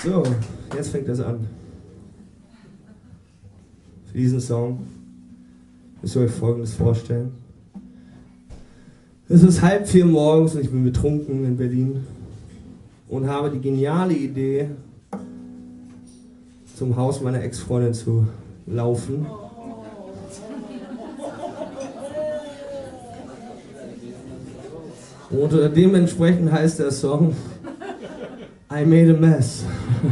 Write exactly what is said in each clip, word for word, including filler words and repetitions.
So, jetzt fängt es an. Für diesen Song müsst ihr euch Folgendes vorstellen. Es ist halb vier morgens und ich bin betrunken in Berlin und habe die geniale Idee, zum Haus meiner Ex-Freundin zu laufen. Und dementsprechend heißt der Song I Made a Mess.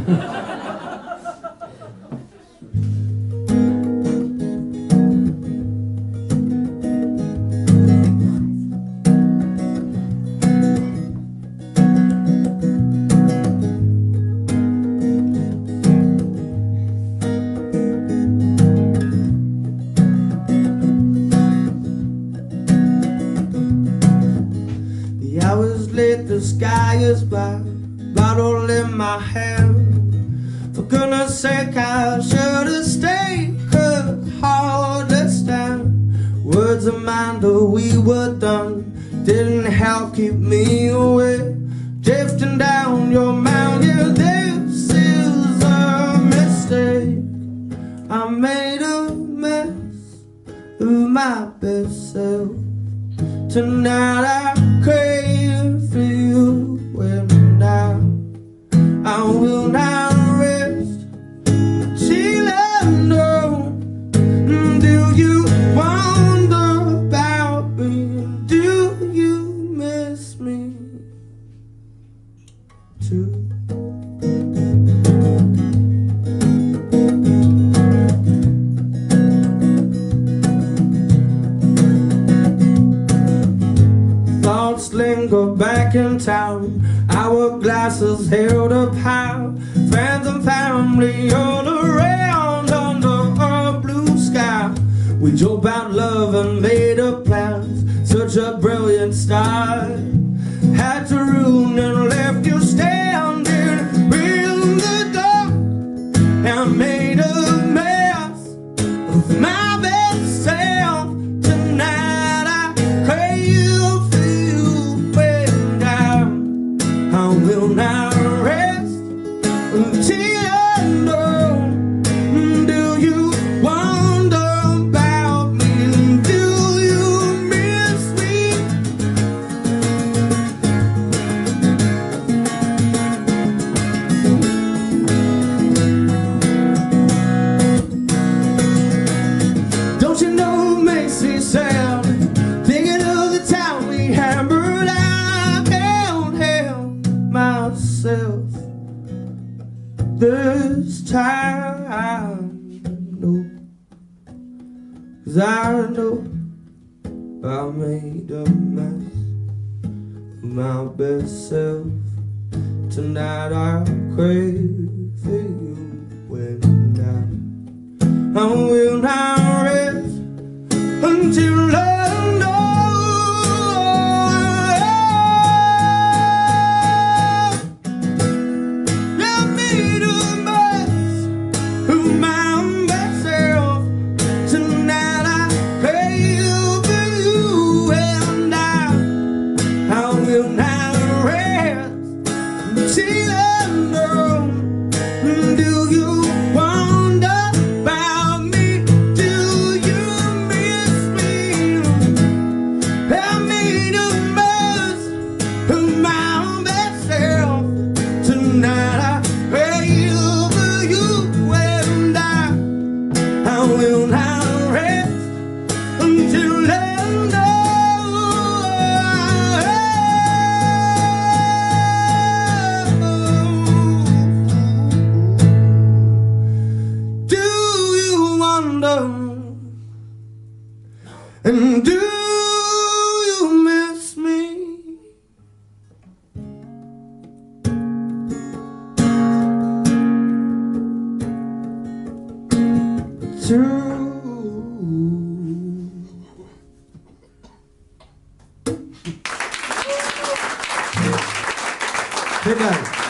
The hours late, the sky is black, bottle in my hand. For goodness sake, I should have stayed, could hardly stand. Words of mine, though we were done, didn't help keep me away. Drifting down your mountain, this is a mistake. I made a mess of my best self. Tonight I crave for you when I, I will not rest till I know. Do you wonder about me? Do you miss me too? Thoughts linger back in town, our glasses held up high, friends and family all around under a blue sky. We joked about love and made up plans, such a brilliant start. Had to ruin and left you standing in the dark, and made a mess of my best self. Tonight I crave for you when down. I will not rest until I know. Do you wonder about me? Do you miss me? Don't you know it makes me sad, thinking of the time we had, but I can't help myself this time, no. 'Cause I know I made a mess of my best self. Tonight I crave for you when I, I will not rest until I know. I made a mess of my best self. Tonight I crave for you and I, I will not rest until I know. Do you wonder about me? Do you miss me? I made a mess of my best self. Tonight I crave for you and I, I will not rest until I know. Do you wonder? And do you miss me too? Vielen Dank.